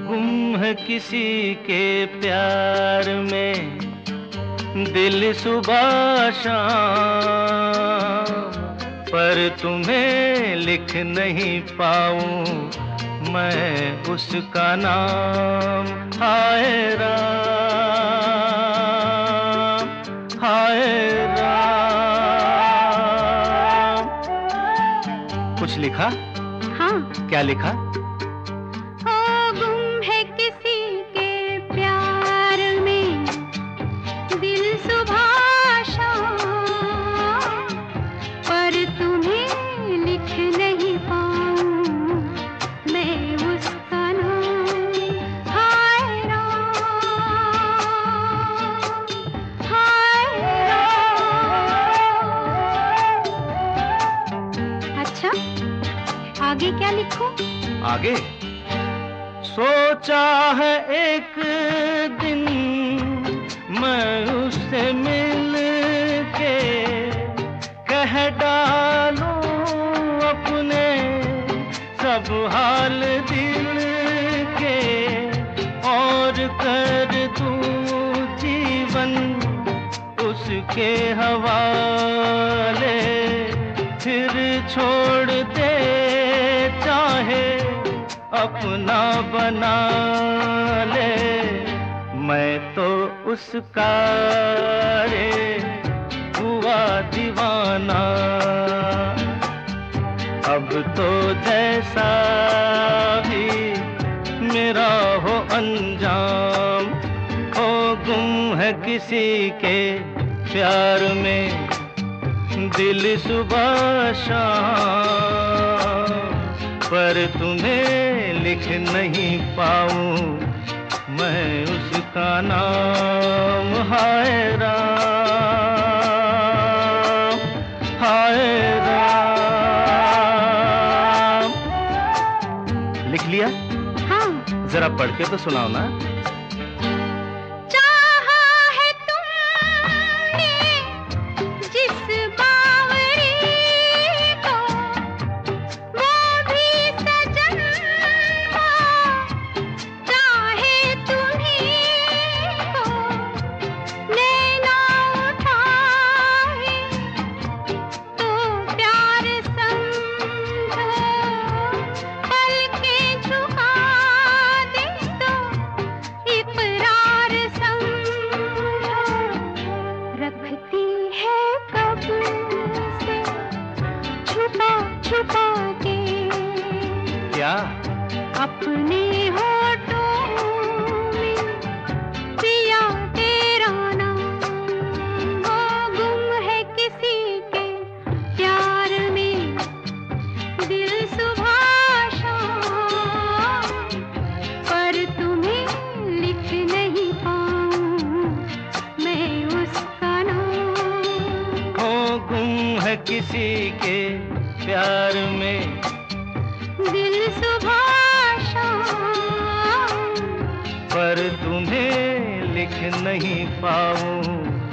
गुम है किसी के प्यार में दिल सुबह शाम, पर तुम्हें लिख नहीं पाऊं मैं उसका नाम। हाय राम, हाय राम। कुछ लिखा? हाँ। क्या लिखा? गुम है किसी के प्यार में दिल सुबह शाम, पर तुम्हें लिख नहीं पाऊं मैं उसका नाम। हाय राम, हाय राम। अच्छा, आगे क्या लिखूं? आगे सोचा है एक दिन मैं उससे मिल के कह डालूं अपने सब हाल दिल के, और कर दूं जीवन उसके हवाले, फिर छोड़ दे चाहे अपना बना ले। मैं तो उसका रे हुआ दीवाना, अब तो जैसा भी मेरा हो अंजाम। हो गुम है किसी के प्यार में दिल सुबह शाम, पर तुम्हें लिख नहीं पाऊं मैं उसका नाम। हाय राम, हाय राम। लिख लिया? हाँ। जरा पढ़ के तो सुनाओ ना। छुपा के क्या? अपने होठों में पिया तेरा नाम। वो गुम है किसी के प्यार में दिल सुबह शाम, पर तुम्हें लिख नहीं पाऊं मैं उसका नाम। वो गुम है किसी के प्यार में दिल सुबह शाम, पर तुम्हें लिख नहीं पाऊं